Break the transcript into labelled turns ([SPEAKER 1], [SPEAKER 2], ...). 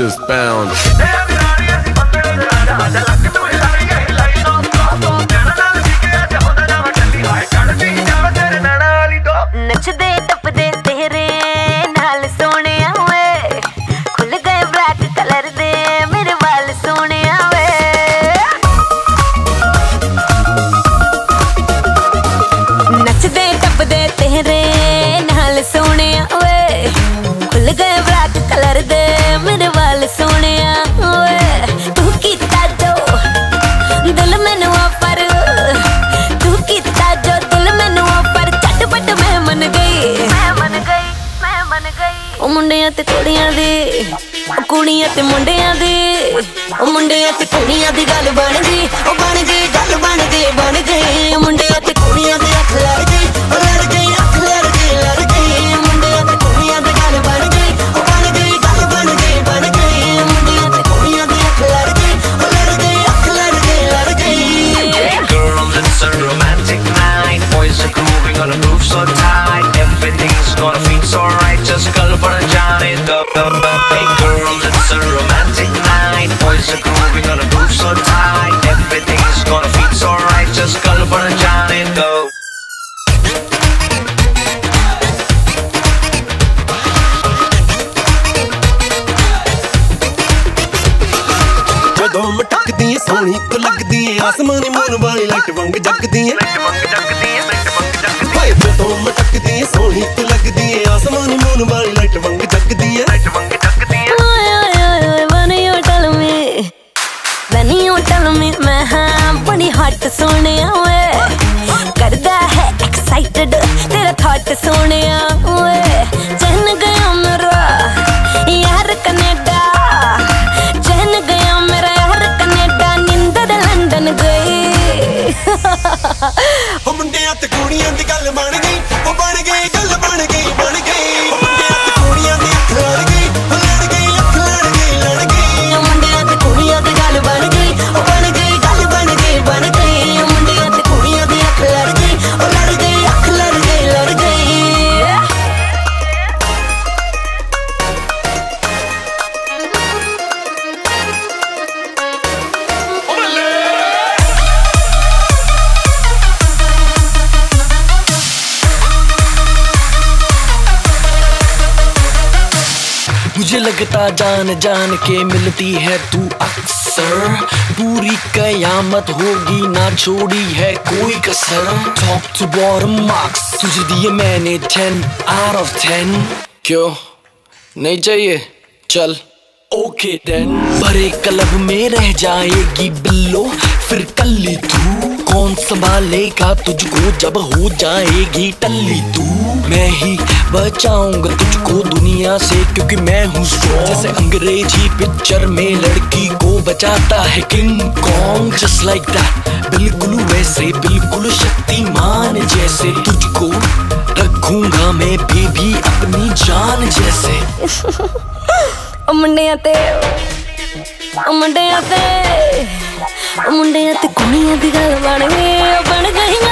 [SPEAKER 1] just bounce.
[SPEAKER 2] नचदे टपदे तेरे नाल सोने वे खुल गए ब्लैक कलर दे मेरे वाल सोने वे नचदे टपदे तेरे नाल सोने वे खुल गए ब्लैक कलर दे मेरे वाल सोने वे तू कीता जो दिल मैनू ऑफर तू कीता जो दिल मैनू ऑफर झटपट मैं मन गई ओ मुंडियां ते कुड़ियां दी कुड़ियां ते मुंडियां दी ओ मुंडियां ते कुड़ियां दी गल बन गई ओ बन गई गल बन गई मुंडियां ते कुड़ियां दी अख लड़ गई ओ लड़ गई अख लड़ गई मुंडियां ते कुड़ियां दी गल बन गई ओ बन गई गल बन गई मुंडियां ते कुड़ियां दी अख लड़ गई ओ लड़ गई अख लड़ गई
[SPEAKER 3] Hey girls, it's a romantic night. Boys are grooving on a groove so tight. Everything's gonna feel so right. Just call for a Johnny. Hey girls, it's a romantic night. Boys are grooving on a groove so tight. Everything's gonna feel so right. Just call for a Johnny. Go.
[SPEAKER 4] ਜਦੋਂ ਮਟਕਦੀ ਏ ਸੋਹਣੀ ਤੂੰ ਲੱਗਦੀ ਏ ਆਸਮਾਨੀ ਮੋਰ ਵਾਲੀ light ਵਾਂਗ ਜਗਦੀ ਏ ਹਾਏ ਜਦੋਂ ਮਟਕਦੀ ਏ ਸੋਹਣੀ ਤੂੰ ਲੱਗਦੀ ਏ ਆਸਮਾਨੀ ਮੋਰ ਵਾਲੀ ਲਾਈਟ ਵਾਂਗ ਜਗਦੀ ਏ
[SPEAKER 2] when you tell me मैं हाँ बड़ी हॉट सोने वे करदा है एक्साइटेड तेरा थॉट सोने वे चहन गया मेरा यार कनेडा चहन गया मेरा यार कनेडा निंदर लंदन गई
[SPEAKER 4] ਉਹ ਮੁੰਡਿਆਂ ਤੇ ਕੁੜੀਆਂ ਦੀ ਗੱਲ ਬਣ ਗਈ ਉਹ ਬਣ ਗਈ ਗੱਲ ਬਣ ਗਈ ਉਹ ਮੁੰਡਿਆਂ ਤੇ ਕੁੜੀਆਂ ਦੀ ਅੱਖ ਲੜ ਗਈ ਉਹ ਲੜ ਗਈ ਅੱਖ ਲੜ ਗਈ
[SPEAKER 2] ਮੁੰਡਿਆਂ ਤੇ ਕੁੜੀਆਂ ਦੀ ਗੱਲ ਬਣ ਗਈ ਉਹ ਬਣ ਗਈ ਗੱਲ ਬਣ ਗਈ ਮੁੰਡਿਆਂ ਤੇ ਕੁੜੀਆਂ ਦੀ ਅੱਖ ਲੜ ਗਈ ਉਹ ਲੜ ਗਈ ਅੱਖ ਲੜ ਗਈ
[SPEAKER 5] मुझे लगता जान जान के मिलती है तू अक्सर पूरी कयामत होगी ना छोड़ी है कोई कसर टॉप टू बॉटम मार्क्स तुझे दिए मैंने 10 out of 10 क्यों नहीं चाहिए चल ओके देन भरे क्लब में रह जाएगी बिल्लो फिर कल्ली तू कौन संभालेगा तुझको जब हो जाएगी टल्ली तू मैं ही बचाऊंगा तुझको दुनिया से क्योंकि मैं हूँ स्ट्रॉन्ग जैसे अंग्रेजी पिक्चर में लड़की को बचाता है King Kong just like that बिल्कुल वैसे बिल्कुल शक्तिमान जैसे तुझको रखूंगा मैं बेबी अपनी जान जैसे
[SPEAKER 2] मुंडियां ते कुड़ियां दी गल बन गई